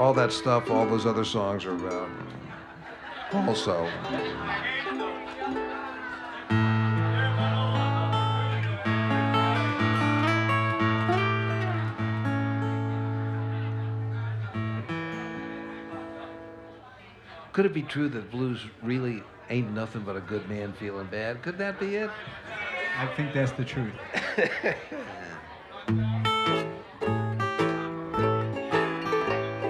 all that stuff, all those other songs are about. Also, could it be true that blues really ain't nothing but a good man feeling bad? Could that be it? I think that's the truth.